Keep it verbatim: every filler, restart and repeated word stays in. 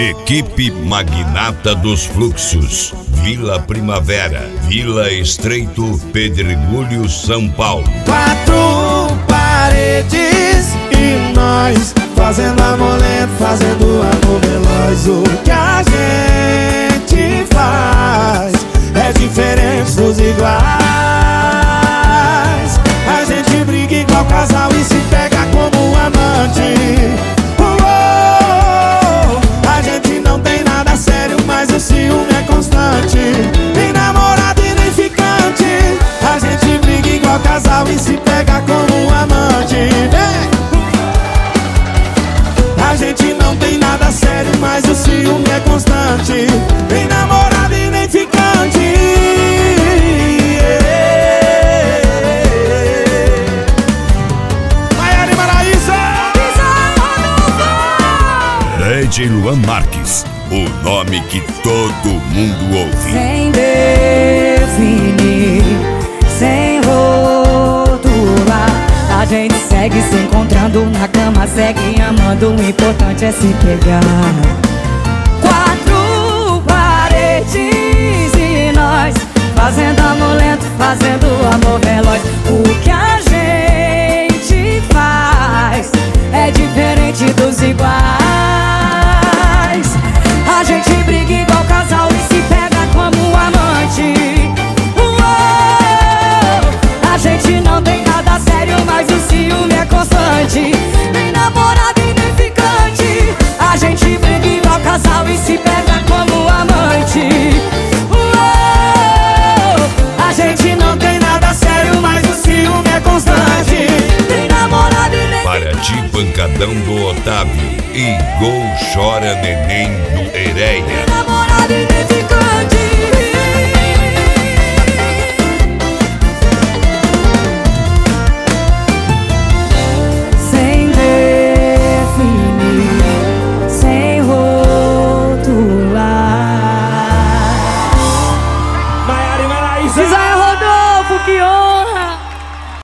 Equipe Magnata dos Fluxos, Vila Primavera, Vila Estreito, Pedregulho, São Paulo. Quatro paredes e nós fazendo amor lento, fazendo amor veloz. O que a gente faz é diferente dos iguais. A gente briga igual casal e se pega como um amante. Mas o ciúme é constante, nem namorado e nem ficante. A gente briga igual casal e se pega como um amante. A gente não tem nada sério, mas o ciúme é constante, nem namorado e nem ficante. Maiara e Maraísa! D J Luan Marques, o nome que todo mundo ouve. Sem definir, sem rotular, a gente segue se encontrando na cama, segue amando, o importante é se pegar. Quatro paredes e nós fazendo amor lento, fazendo amor veloz. O que a gente faz é diferente dos iguais. A gente briga igual casal e se pega como um amante. Uou! A gente não tem nada sério, mas o ciúme é constante, nem namorado e nem ficante. A gente briga igual casal e se pega como um amante. Uou! A gente não tem nada sério, mas o ciúme é constante, nem namorado e nem Paraty, Pancadão do Otávio e Gol Chora Neném do Ereia.